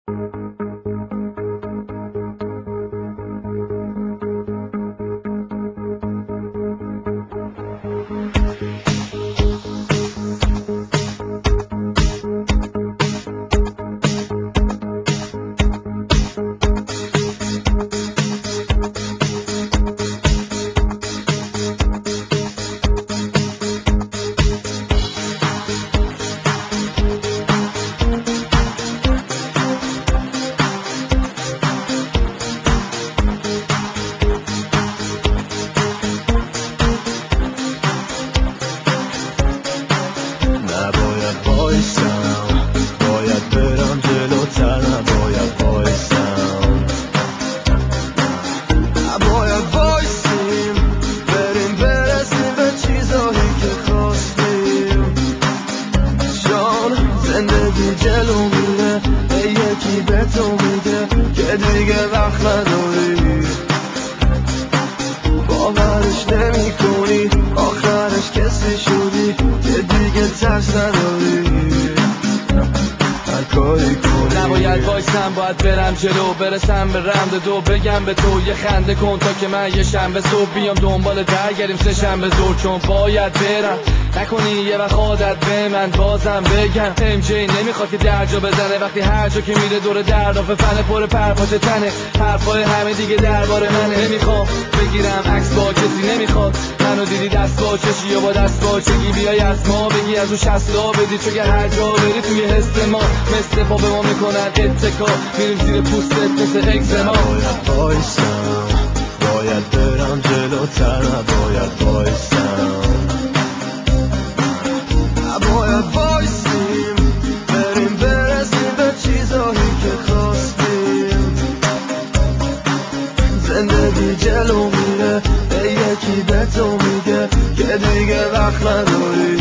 باید برم جلو برسم به رمز دو بگم به تو یه خنده کن تا که من یه شنبه صبح بیام دنبال درگریم سه شنبه زور چون باید برم نکنی یه وقت عادت به من بازم بگم MJ نمیخواد که درجا بزنه وقتی هر جا که میره دور دردافه فنه پر پرپاچ تنه حرفای همه دیگه درباره منه نمیخوام بگیرم عکس با کسی نمیخواد منو دیدی دست با چشی یا با دست با چگی بیای از ما بگی از او شستا بدی چون که هر جا بری توی حس ما مثل پا به ما میکنن اتکا میریم زیر پوستت مثل اگزما باید وایسم باید برم جلوتر نباید وایسم باید وایسیم بریم برسیم به چیزایی که خواستیم زندگی جلو میره یکی به تو میگه که دیگه وقت نداری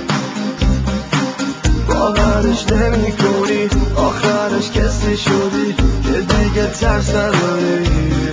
باورش نمی کنی آخرش کسی شدی که دیگه ترس نداری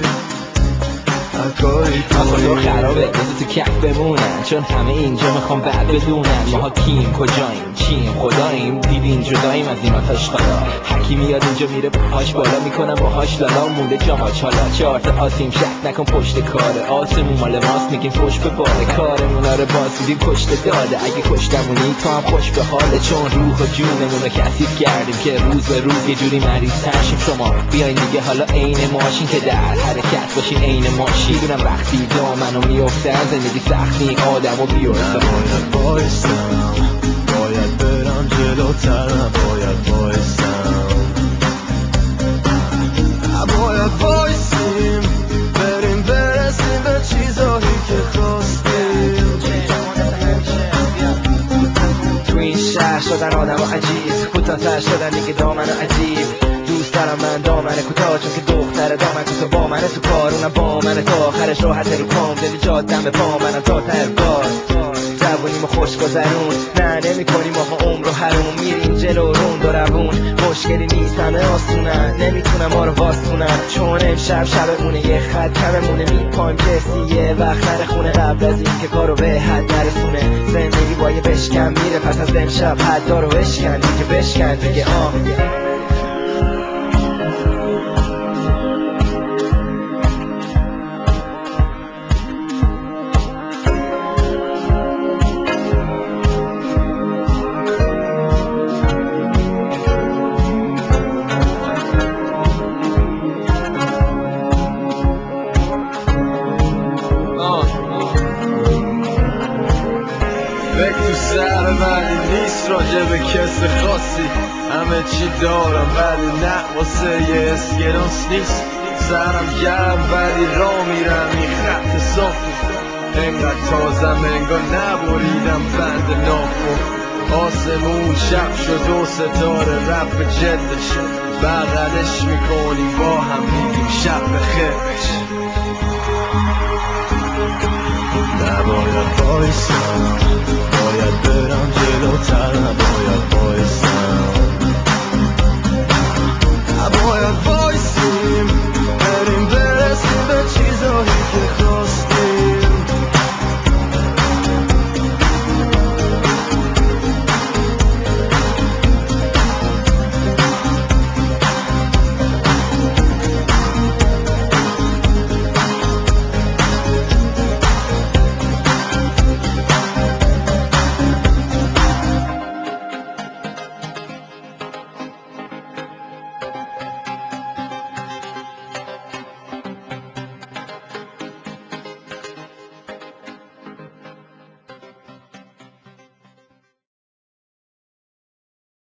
آخر خرابه بذار تو کف بمونن چون همه اینجا میخوام بعد بدونن ماها کیم کجاییم چیم خداییم دیدین جداییم از این آتش خدا حکی میاد اینجا میره پاش بالا میکنم باهاش لالا مونده جاماچ حالا چارت آسیم شک نکن پشت کاره آسمون مال ماست میگیم پشت به باله کارمونا رو باز دیدیم پشت داده اگه کشتمونی تو هم خوش به حاله چون روح و جونمون رو کثیف کردیم که روز به روز یه جوری مریض ترشیم شما بیاین دیگه حالا عین ماشین که در حرکت باشین عین ماشین میدونم وقتی دامنو میافتن زندگی سختی آدمو بیافتن باید وایسم باید برم جلوتر نباید وایسم باید وایسیم بریم برسیم به چیزایی که خواستیم تو این شهر شدن آدم عجیب کوتاه‌تر شدن دیگه دامن عجیب دوست دارم من دامن کوتاه چون که دختر دامن کوتاه با من تو کار اونم با من تا آخرش راحت رو پام دلی جادم به پا منم تا ته باز جوونیمو خوش گذرون نه نمی کنیم آقا عمر و حروم میریم جلو روند و روون مشکلی نیست همه آسونن نمیتونم ما رو واسونن چون امشب شبمونه یه خط کممونه میپایم کسی یه وقت نره خونه قبل از این که کارو به حد نرسونه زندگی با یه بشکن میره پس از امشب حدا رو بشکن دیگه بشکن دیگه فکر تو سر ولی نیست راجع به کس خاصی همه چی دارم ولی نه واسه یه اسکلانس نیست سرم گرم ولی را میرم این خط صافی انقدر تازم انگار نبریدم بند ناخن آسمون شب شد و ستاره رفت به جلدش بغلش میکنیم با هم میگیم شب بخیر نباید وایسم باید برم جلوتر نباید وایسم